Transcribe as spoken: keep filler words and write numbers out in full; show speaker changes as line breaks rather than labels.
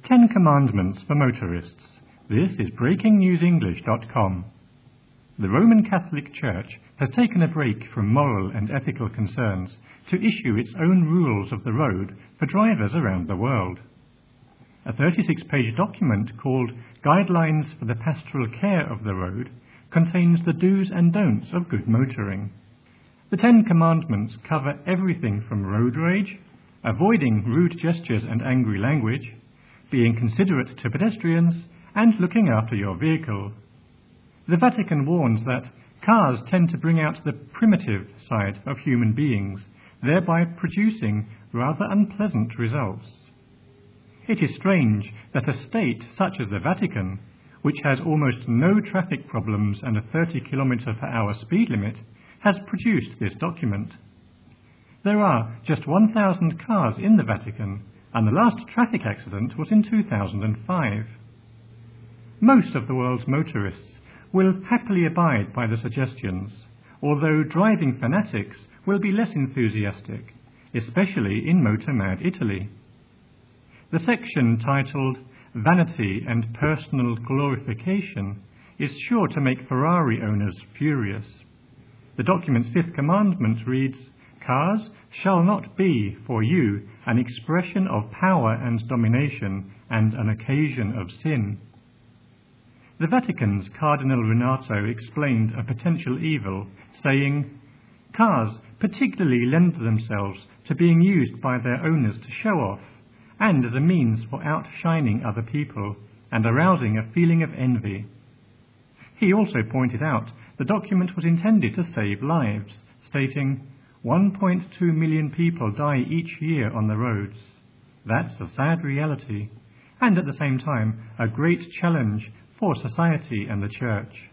Ten Commandments for Motorists. This is breaking news english dot com. The Roman Catholic Church has taken a break from moral and ethical concerns to issue its own rules of the road for drivers around the world. A thirty-six page document called Guidelines for the Pastoral Care of the Road contains the do's and don'ts of good motoring. The Ten Commandments cover everything from road rage, avoiding rude gestures and angry language, being considerate to pedestrians, and looking after your vehicle. The Vatican warns that cars tend to bring out the primitive side of human beings, thereby producing rather unpleasant results. It is strange that a state such as the Vatican, which has almost no traffic problems and a thirty kilometre per hour speed limit, has produced this document. There are just one thousand cars in the Vatican, and the last traffic accident was in two thousand five. Most of the world's motorists will happily abide by the suggestions, although driving fanatics will be less enthusiastic, especially in motor-mad Italy. The section titled Vanity and Personal Glorification is sure to make Ferrari owners furious. The document's fifth commandment reads, "Cars shall not be for you an expression of power and domination and an occasion of sin." The Vatican's Cardinal Renato explained a potential evil, saying, "Cars particularly lend themselves to being used by their owners to show off, and as a means for outshining other people and arousing a feeling of envy." He also pointed out the document was intended to save lives, stating, one point two million people die each year on the roads. That's a sad reality, and at the same time a great challenge for society and the Church.